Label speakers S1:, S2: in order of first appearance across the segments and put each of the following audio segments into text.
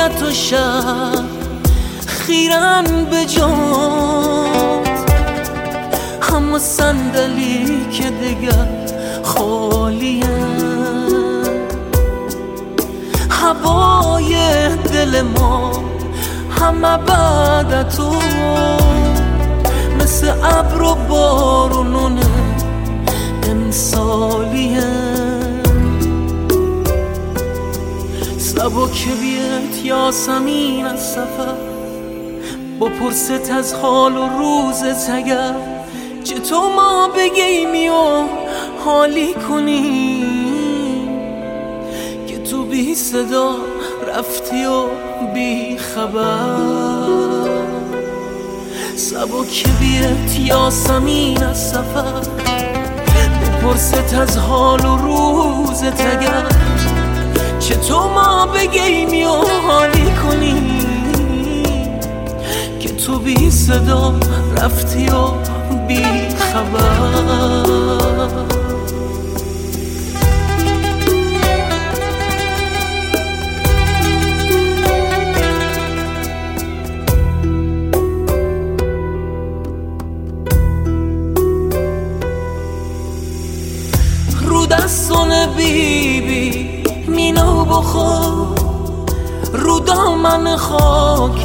S1: رویت و شب خیرن به جات، اما صندلی که دیگر خالیه، هوای دل ما همه بعد تو مثل ابر و بارونون امسالیه. سبک بیت یاسمین از سفر بپرست از حال و روزت، اگر چطور ما بگیمی و حالی کنی که تو بی صدا رفتی و بی خبر. سبک بیت یاسمین از سفر بپرست از حال و روزت، اگر چطور ما بگیمی و حالی کنی که تو بی صدا رفتی و بی خبر. رو دستون بیبی مینو بخور، رو دامن خاک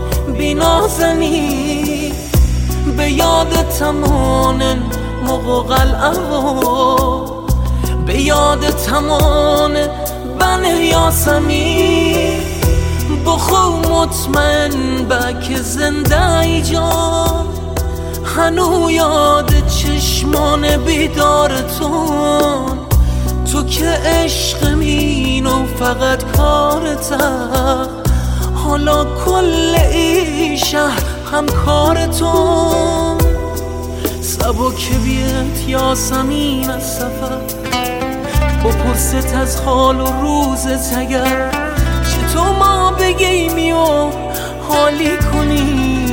S1: بینازنی، به یاد تمان مقوقل اوا، به یاد تمان بن یاسمی. بخور مطمئن بک زنده ای جان، هنو یاد چشمان بیدارتون، تو که عشق مین و فقط کارته، حالا کل ای شهر هم کارتون. سبک بیت یاسمین از سفر بپرست از حال و روزت، اگر چطور ما بگیمی و حالی کنی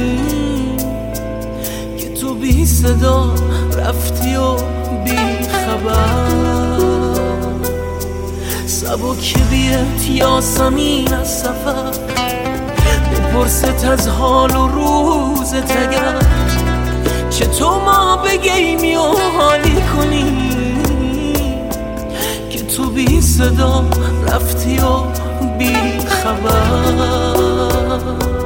S1: که تو بی صدا رفتی و بی خبر. سبک بیت یاسمین از سفر بپرست از حال و روزت، اگر چطور ما بگیمی و حالی کنی که تو بی صدا رفتی و بی خبر.